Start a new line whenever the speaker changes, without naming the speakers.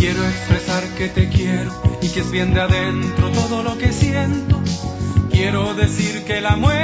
Quiero expresar que te quiero y que es bien de adentro todo lo que siento. Quiero decir que la muerte